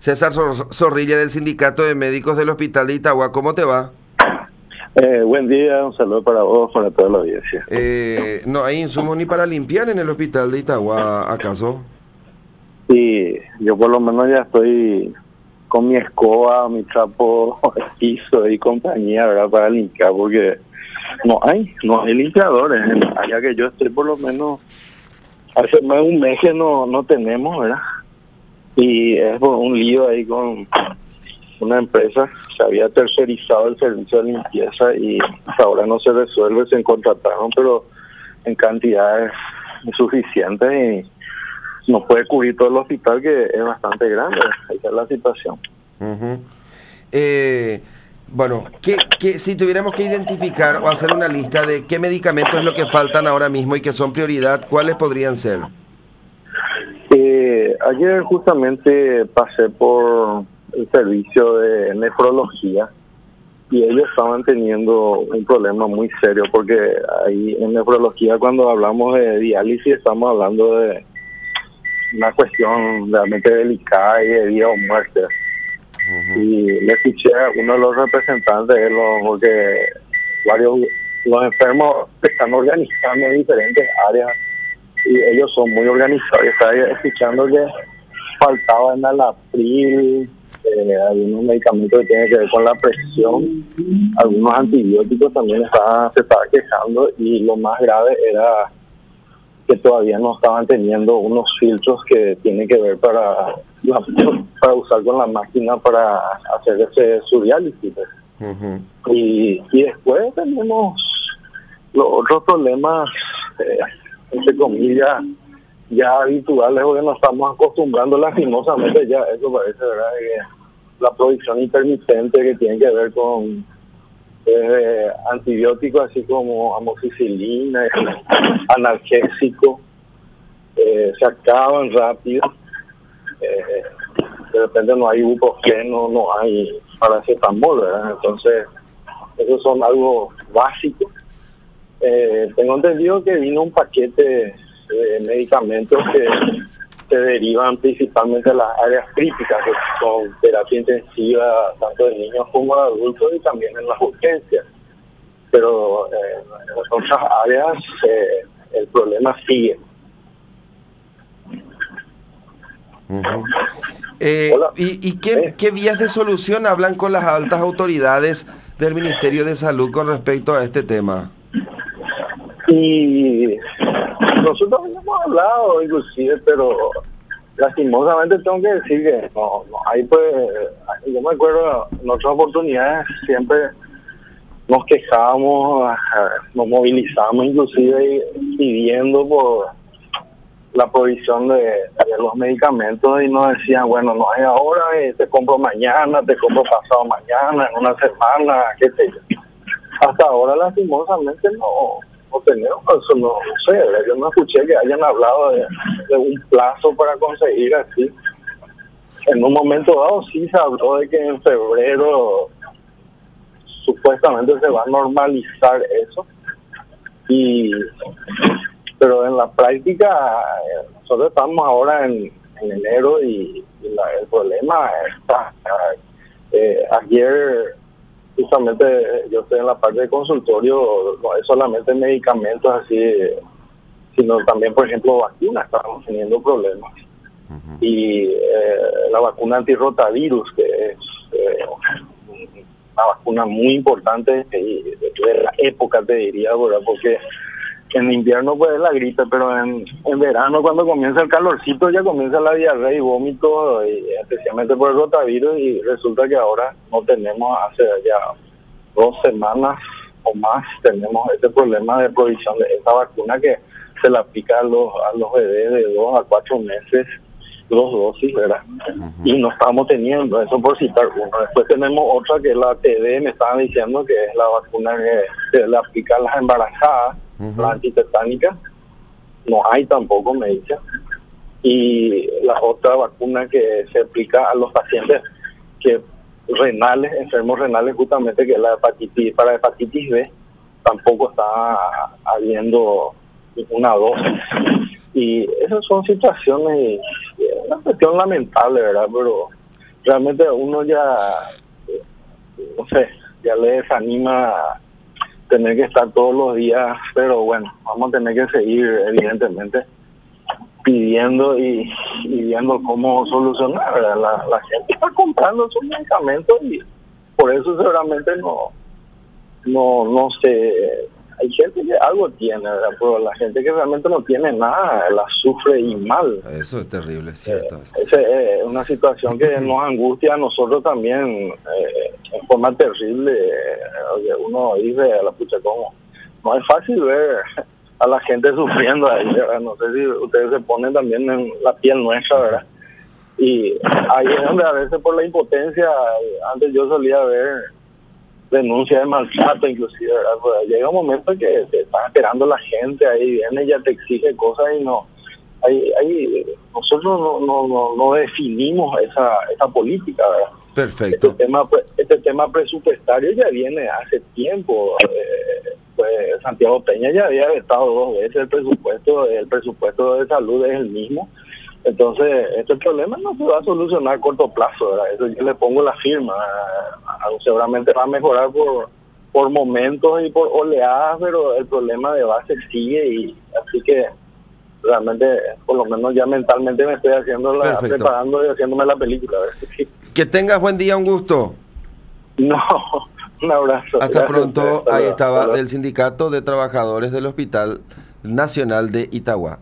César Zorrilla del Sindicato de Médicos del Hospital de Itagua, ¿cómo te va? Buen día, un saludo para vos, para toda la audiencia. ¿No hay insumos ni para limpiar en el Hospital de Itagua, acaso? Sí, yo por lo menos ya estoy con mi escoba, mi trapo, el piso y compañía, ¿verdad? Para limpiar, porque no hay limpiadores. En el área que yo estoy, por lo menos, hace más de un mes que no tenemos, ¿verdad? Y es por un lío ahí con una empresa. Se había tercerizado el servicio de limpieza y hasta ahora no se resuelve. Se contrataron, pero en cantidades insuficientes y no puede cubrir todo el hospital, que es bastante grande. Esa es la situación. Bueno, si tuviéramos que identificar o hacer una lista de qué medicamentos es lo que faltan ahora mismo y que son prioridad, ¿cuáles podrían ser? Ayer justamente pasé por el servicio de nefrología y ellos estaban teniendo un problema muy serio, porque ahí en nefrología, cuando hablamos de diálisis, estamos hablando de una cuestión realmente delicada y de vida o muerte. Y le escuché a uno de los representantes de porque los enfermos están organizando en diferentes áreas y ellos son muy organizados. Estaba escuchando que faltaba en Alapril, algunos medicamentos que tienen que ver con la presión, algunos antibióticos también se estaba quejando, y lo más grave era que todavía no estaban teniendo unos filtros que tienen que ver para usar con la máquina para hacer su diálisis. Y después tenemos los otros problemas, entre comillas, ya habituales, porque nos estamos acostumbrando lastimosamente ya. Eso parece, ¿verdad? Que la provisión intermitente que tiene que ver con antibióticos, así como amoxicilina, analgésicos, se acaban rápido. De repente no hay ibuprofeno, no hay paracetamol, ¿verdad? Entonces, esos son algo básicos. Tengo entendido que vino un paquete de medicamentos que se derivan principalmente de las áreas críticas, que son terapia intensiva tanto de niños como de adultos, y también en las urgencias. Pero en otras áreas el problema sigue. ¿Y qué vías de solución hablan con las altas autoridades del Ministerio de Salud con respecto a este tema? Y nosotros hemos hablado inclusive, pero lastimosamente tengo que decir que no hay, pues, yo me acuerdo en otras oportunidades siempre nos quejábamos, nos movilizamos inclusive pidiendo por la provisión de los medicamentos, y nos decían, bueno, no hay ahora, te compro mañana, te compro pasado mañana, en una semana, qué sé yo. Hasta ahora lastimosamente no tenemos eso, no sé, yo no escuché que hayan hablado de un plazo para conseguir así. En un momento dado sí se habló de que en febrero supuestamente se va a normalizar eso, pero en la práctica nosotros estamos ahora en enero y el problema está. Ayer justamente yo estoy en la parte de consultorio, no es solamente medicamentos así, sino también, por ejemplo, vacunas. Estamos teniendo problemas. Y la vacuna antirrotavirus, que es una vacuna muy importante de la época, te diría, ¿verdad? Porque en invierno pues es la gripe, pero en verano, cuando comienza el calorcito, ya comienza la diarrea y vómito, y especialmente por el rotavirus, y resulta que ahora no tenemos, hace ya 2 semanas o más, tenemos este problema de provisión de esta vacuna que se la aplica a los bebés de 2 a 4 meses, 2 dosis, ¿verdad? Y no estamos teniendo, eso por citar uno. Después tenemos otra que es la TD, me estaban diciendo que es la vacuna que se le aplica a las embarazadas, la antitetánica, no hay tampoco, me dicen. Y la otra vacuna que se aplica a los pacientes renales, enfermos renales, justamente, que es la hepatitis, para hepatitis B, tampoco está habiendo una dosis. Y esas son situaciones, una cuestión lamentable, ¿verdad? Pero realmente uno ya, no sé, ya le desanima tener que estar todos los días, pero bueno, vamos a tener que seguir evidentemente pidiendo y viendo cómo solucionar, ¿verdad? La gente está comprando sus medicamentos y por eso seguramente no sé, hay gente que algo tiene, ¿verdad? Pero la gente que realmente no tiene nada la sufre y mal. Eso es terrible, es cierto. Esa es una situación que nos angustia a nosotros también en forma terrible. Oye, uno dice, a la pucha, ¿cómo? No es fácil ver a la gente sufriendo ahí, ¿verdad? No sé si ustedes se ponen también en la piel nuestra, ¿verdad? Y ahí es donde a veces por la impotencia, antes yo solía ver denuncias de maltrato inclusive, ¿verdad? Pues llega un momento en que te está esperando la gente, ahí viene y ya te exige cosas y no. Ahí nosotros no definimos esa política, ¿verdad? Perfecto. Este tema presupuestario ya viene hace tiempo. Pues Santiago Peña ya había vetado 2 veces el presupuesto de salud es el mismo. Entonces, este problema no se va a solucionar a corto plazo, ¿verdad? Eso yo le pongo la firma. Seguramente va a mejorar por momentos y por oleadas, pero el problema de base sigue y así que realmente, por lo menos ya mentalmente me estoy preparando y haciéndome la película, ¿verdad? Que tengas buen día, un gusto. No, un abrazo. Hasta Gracias, pronto. Ahí estaba hasta del Sindicato de Trabajadores del Hospital Nacional de Itagua.